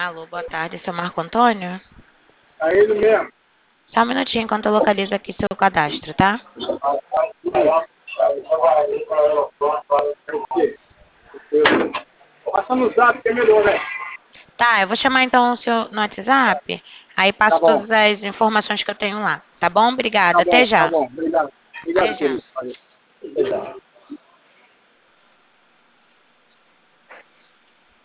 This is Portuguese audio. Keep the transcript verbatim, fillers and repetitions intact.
Alô, boa tarde, seu Marco Antônio? É ele mesmo. Só um minutinho enquanto eu localizo aqui seu cadastro, tá? Passa no zap que é melhor, né? Tá, eu vou chamar então o senhor no WhatsApp, aí Tá passo bom, todas as informações que eu tenho lá, tá bom? Obrigada, tá até bom, tá já. bom. Obrigado. Até Obrigado, já. querido. Valeu. Até já.